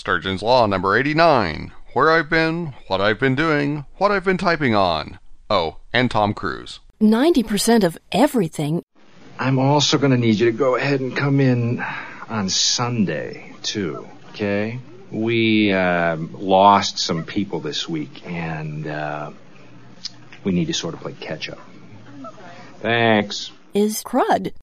Sturgeon's Law number 89. Where I've been, what I've been doing, what I've been typing on. Oh, and Tom Cruise. 90% of everything. I'm also going to need you to go ahead and come in on Sunday, too, okay? We lost some people this week, and we need to sort of play catch-up. Thanks. Is crud.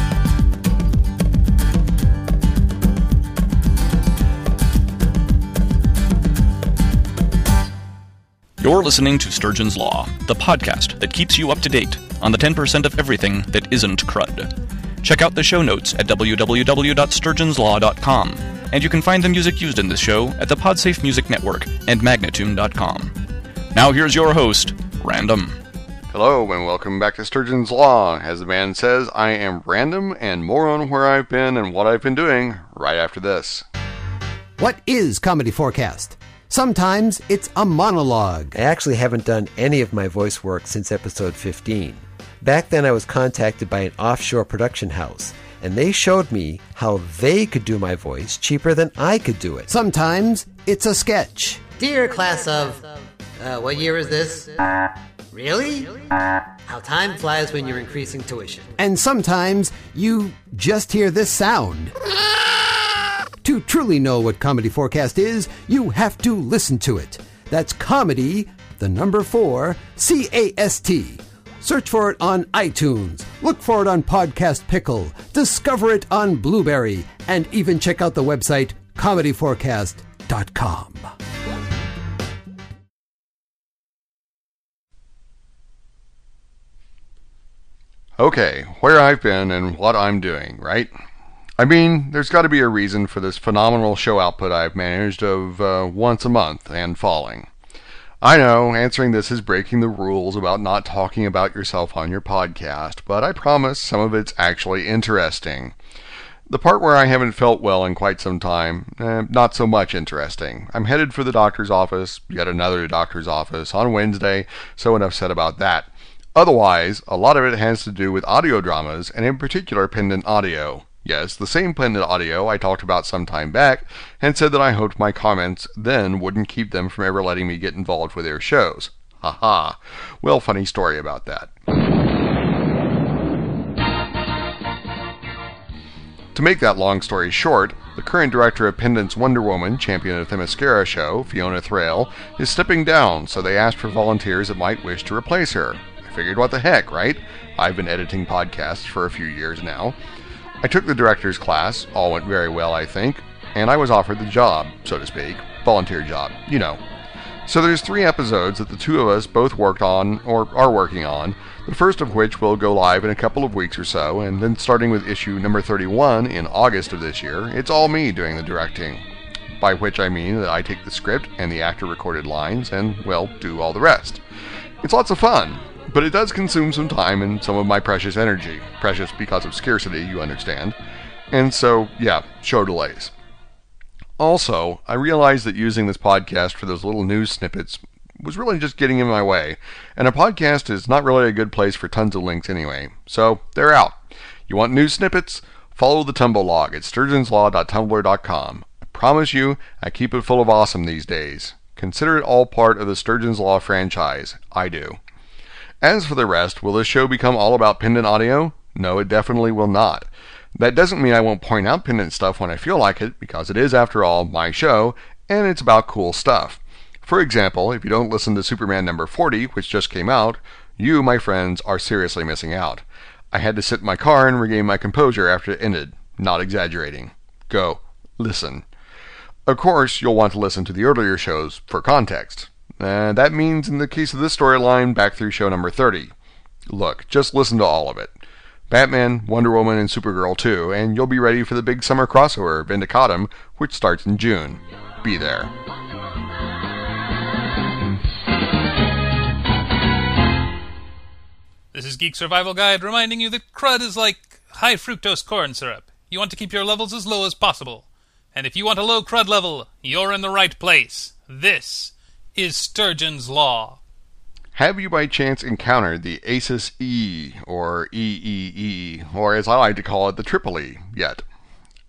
You're listening to Sturgeon's Law, the podcast that keeps you up to date on the 10% of everything that isn't crud. Check out the show notes at www.sturgeonslaw.com, and you can find the music used in this show at the Podsafe Music Network and Magnatune.com. Now here's your host, Random. Hello, and welcome back to Sturgeon's Law. As the band says, I am Random, and more on where I've been and what I've been doing right after this. What is Comedy Forecast? Sometimes it's a monologue. I actually haven't done any of my voice work since episode 15. Back then I was contacted by an offshore production house, and they showed me how they could do my voice cheaper than I could do it. Sometimes it's a sketch. Dear class of... what year is this? Really? How time flies when you're increasing tuition. And sometimes you just hear this sound. To truly know what Comedy Forecast is, you have to listen to it. That's comedy, the number 4, C-A-S-T. Search for it on iTunes, look for it on Podcast Pickle, discover it on Blueberry, and even check out the website comedyforecast.com. Okay, where I've been and what I'm doing, right? I mean, there's got to be a reason for this phenomenal show output I've managed of once a month and falling. I know, answering this is breaking the rules about not talking about yourself on your podcast, but I promise some of it's actually interesting. The part where I haven't felt well in quite some time, not so much interesting. I'm headed for the doctor's office, yet another doctor's office, on Wednesday, so enough said about that. Otherwise, a lot of it has to do with audio dramas, and in particular pendant audio. Yes, the same pendant audio I talked about some time back, and said that I hoped my comments then wouldn't keep them from ever letting me get involved with their shows. Ha. Well, funny story about that. To make that long story short, the current director of Pendant's Wonder Woman, Champion of Themyscira show, Fiona Thrale, is stepping down, so they asked for volunteers that might wish to replace her. I figured, what the heck, right? I've been editing podcasts for a few years now. I took the director's class, all went very well, I think, and I was offered the job, so to speak. Volunteer job, you know. So there's 3 episodes that the two of us both worked on, or are working on, the first of which will go live in a couple of weeks or so, and then starting with issue number 31 in August of this year, it's all me doing the directing. By which I mean that I take the script and the actor-recorded lines and, well, do all the rest. It's lots of fun. But it does consume some time and some of my precious energy. Precious because of scarcity, you understand. And so, yeah, show delays. Also, I realized that using this podcast for those little news snippets was really just getting in my way. And a podcast is not really a good place for tons of links anyway. So, they're out. You want news snippets? Follow the Tumblr log at sturgeonslaw.tumblr.com. I promise you, I keep it full of awesome these days. Consider it all part of the Sturgeon's Law franchise. I do. As for the rest, will this show become all about pendant audio? No, it definitely will not. That doesn't mean I won't point out pendant stuff when I feel like it, because it is, after all, my show, and it's about cool stuff. For example, if you don't listen to Superman number 40, which just came out, you, my friends, are seriously missing out. I had to sit in my car and regain my composure after it ended. Not exaggerating. Go. Listen. Of course, you'll want to listen to the earlier shows for context. That means, in the case of this storyline, back through show number 30. Look, just listen to all of it. Batman, Wonder Woman, and Supergirl too, and you'll be ready for the big summer crossover, Vindicatum, which starts in June. Be there. This is Geek Survival Guide reminding you that crud is like high fructose corn syrup. You want to keep your levels as low as possible. And if you want a low crud level, you're in the right place. This is Sturgeon's Law. Have you by chance encountered the ASUS E, or EEE, or as I like to call it, the Triple E, yet?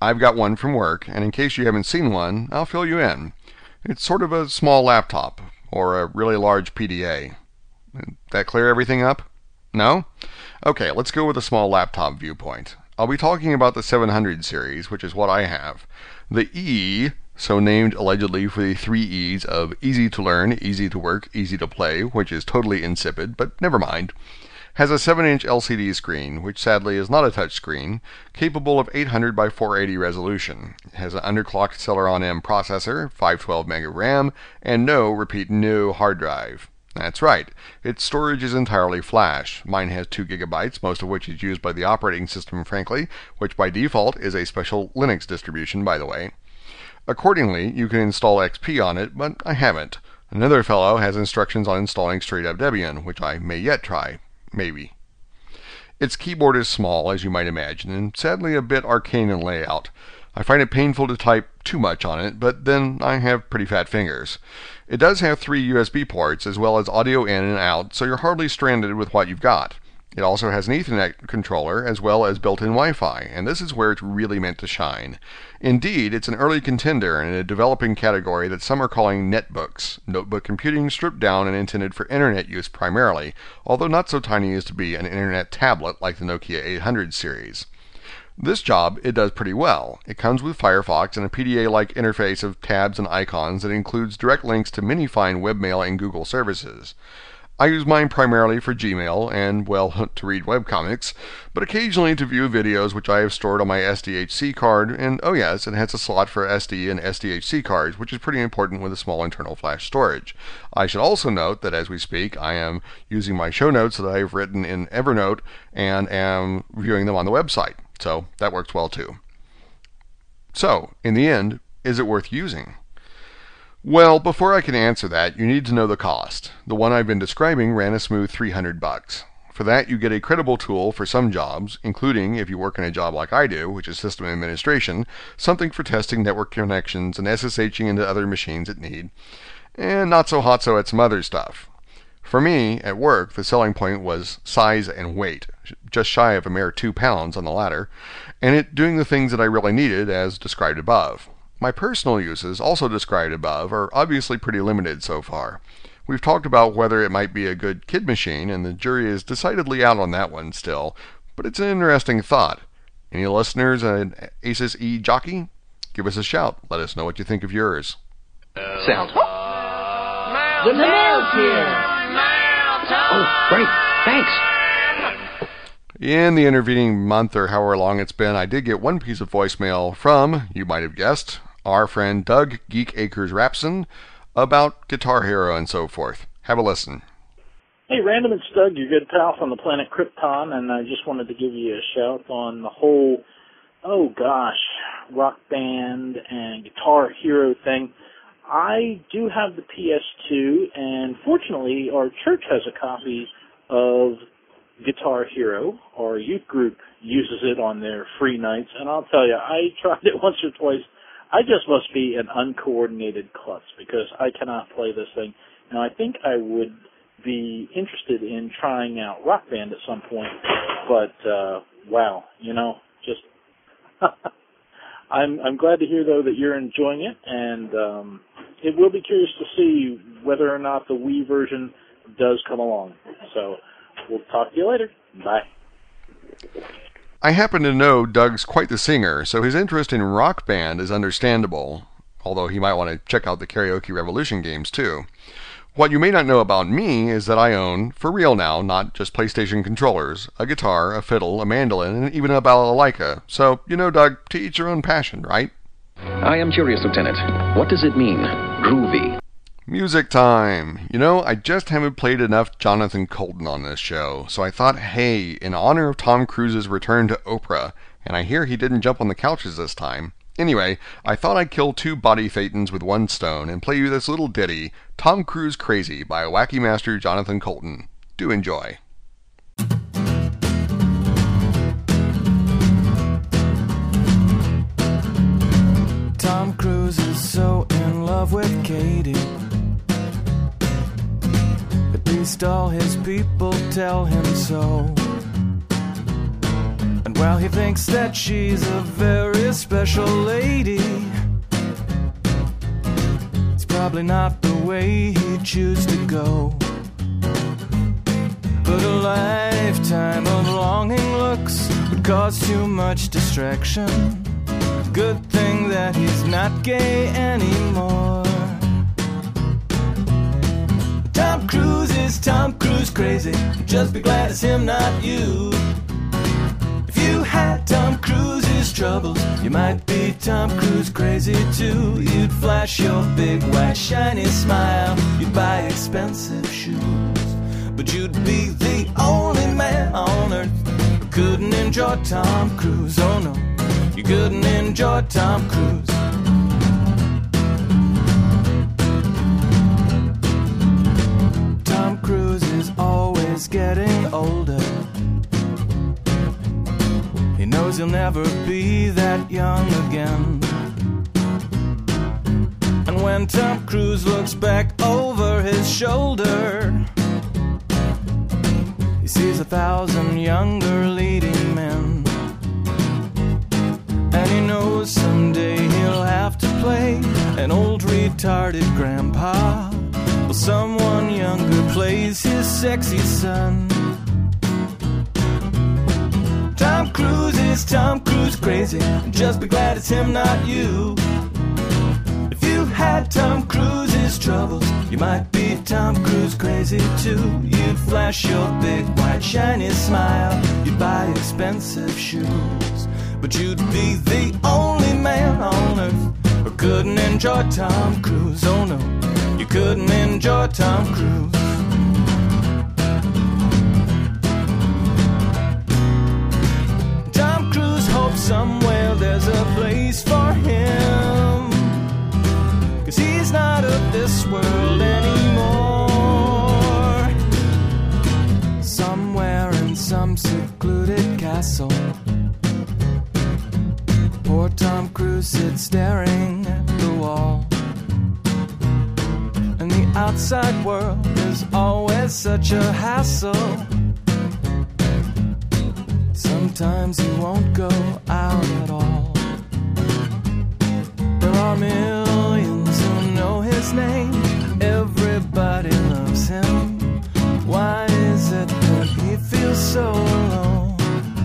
I've got one from work, and in case you haven't seen one, I'll fill you in. It's sort of a small laptop, or a really large PDA. That clear everything up? No? Okay, let's go with a small laptop viewpoint. I'll be talking about the 700 series, which is what I have. The E, so named allegedly for the 3 E's of easy to learn, easy to work, easy to play, which is totally insipid, but never mind, has a 7-inch LCD screen, which sadly is not a touch screen, capable of 800 by 480 resolution. It has an underclocked Celeron M processor, 512 meg of RAM, and no hard drive. That's right, its storage is entirely flash. Mine has 2 gigabytes, most of which is used by the operating system, frankly, which by default is a special Linux distribution, by the way. Accordingly, you can install XP on it, but I haven't. Another fellow has instructions on installing straight up Debian, which I may yet try. Maybe. Its keyboard is small, as you might imagine, and sadly a bit arcane in layout. I find it painful to type too much on it, but then I have pretty fat fingers. It does have 3 USB ports, as well as audio in and out, so you're hardly stranded with what you've got. It also has an Ethernet controller, as well as built-in Wi-Fi, and this is where it's really meant to shine. Indeed, it's an early contender in a developing category that some are calling netbooks, notebook computing stripped down and intended for internet use primarily, although not so tiny as to be an internet tablet like the Nokia 800 series. This job it does pretty well. It comes with Firefox and a PDA-like interface of tabs and icons that includes direct links to many fine webmail and Google services. I use mine primarily for Gmail and, well, to read webcomics, but occasionally to view videos which I have stored on my SDHC card, and oh yes, it has a slot for SD and SDHC cards, which is pretty important with a small internal flash storage. I should also note that as we speak, I am using my show notes that I have written in Evernote and am viewing them on the website, so that works well too. So, in the end, is it worth using? Well, before I can answer that, you need to know the cost. The one I've been describing ran a smooth $300. For that, you get a credible tool for some jobs, including, if you work in a job like I do, which is system administration, something for testing network connections and SSHing into other machines at need, and not so hot so at some other stuff. For me, at work, the selling point was size and weight, just shy of a mere 2 pounds on the latter, and it doing the things that I really needed, as described above. My personal uses, also described above, are obviously pretty limited so far. We've talked about whether it might be a good kid machine, and the jury is decidedly out on that one still, but it's an interesting thought. Any listeners an Asus E jockey? Give us a shout. Let us know what you think of yours. Sound. The mail's here! Oh, great. Thanks. In the intervening month or however long it's been, I did get one piece of voicemail from, you might have guessed, our friend Doug Geek Acres Rapson about Guitar Hero and so forth. Have a listen. Hey, Random, it's Doug, your good pal from the planet Krypton, and I just wanted to give you a shout on the whole, Rock Band and Guitar Hero thing. I do have the PS2, and fortunately, our church has a copy of Guitar Hero. Our youth group uses it on their free nights, and I'll tell you, I tried it once or twice. I just must be an uncoordinated klutz because I cannot play this thing. Now, I think I would be interested in trying out Rock Band at some point, but wow, just I'm glad to hear though that you're enjoying it, and it will be curious to see whether or not the Wii version does come along. So we'll talk to you later. Bye. I happen to know Doug's quite the singer, so his interest in Rock Band is understandable, although he might want to check out the Karaoke Revolution games too. What you may not know about me is that I own, for real now, not just PlayStation controllers, a guitar, a fiddle, a mandolin, and even a balalaika. So, Doug, to each your own passion, right? I am curious, Lieutenant. What does it mean, groovy? Music time. I just haven't played enough Jonathan Coulton on this show, so I thought, hey, in honor of Tom Cruise's return to Oprah, and I hear he didn't jump on the couches this time. Anyway, I thought I'd kill 2 body thetans with 1 stone and play you this little ditty, Tom Cruise Crazy by Wacky Master Jonathan Coulton. Do enjoy. Tom Cruise is so in love with Katie. At least all his people tell him so. And Well, he thinks that she's a very special lady. It's probably not the way he'd choose to go. But a lifetime of longing looks would cause too much distraction. Good thing that he's not gay anymore. Tom Cruise is Tom Cruise crazy. Just be glad it's him, not you. If you had Tom Cruise's troubles, you might be Tom Cruise crazy too. You'd flash your big white shiny smile. You'd buy expensive shoes. But you'd be the only man on earth who couldn't enjoy Tom Cruise. Oh no, you couldn't enjoy Tom Cruise. Tom Cruise is always getting older. He knows he'll never be that young again. And when Tom Cruise looks back over his shoulder, he sees 1,000 younger leading men. And he knows someday he'll have to play an old retarded grandpa, while someone younger plays his sexy son. Tom Cruise is Tom Cruise crazy. Just be glad it's him, not you. If you had Tom Cruise's troubles, you might be Tom Cruise crazy too. You'd flash your big white shiny smile. You'd buy expensive shoes. But you'd be the only man on earth who couldn't enjoy Tom Cruise. Oh no, you couldn't enjoy Tom Cruise. Tom Cruise hopes somewhere there's a place for him, 'cause he's not of this world anymore. Somewhere in some secluded castle, poor Tom Cruise sits staring at the wall. And the outside world is always such a hassle. Sometimes he won't go out at all. There are millions who know his name. Everybody loves him. Why is it that he feels so alone?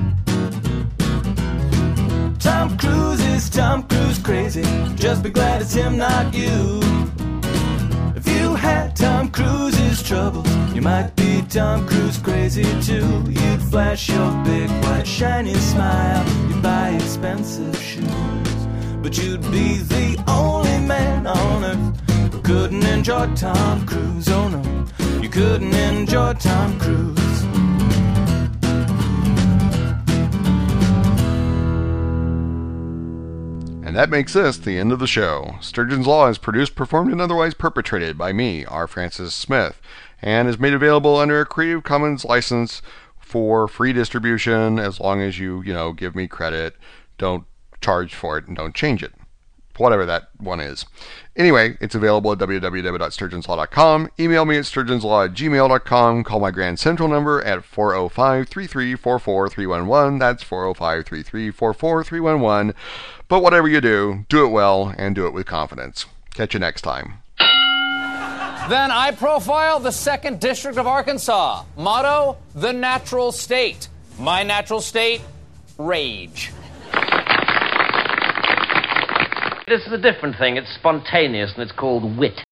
Tom Cruise is Tom Cruise crazy. Just be glad it's him, not you. If you had Tom Cruise's troubles, you might be Tom Cruise crazy too. You'd flash your big white shiny smile. You'd buy expensive shoes. But you'd be the only man on earth who couldn't enjoy Tom Cruise. Oh no, you couldn't enjoy Tom Cruise. And that makes this the end of the show. Sturgeon's Law is produced, performed, and otherwise perpetrated by me, R. Francis Smith, and is made available under a Creative Commons license for free distribution, as long as you give me credit, don't charge for it, and don't change it. Whatever that one is. Anyway, it's available at www.sturgeonslaw.com. Email me at sturgeonslaw@gmail.com. Call my Grand Central number at 405-3344-311. That's 405-3344-311. But whatever you do it well and do it with confidence. Catch you next time. Then I profile the 2nd District of Arkansas. Motto, the natural state. My natural state, rage. This is a different thing. It's spontaneous and it's called wit.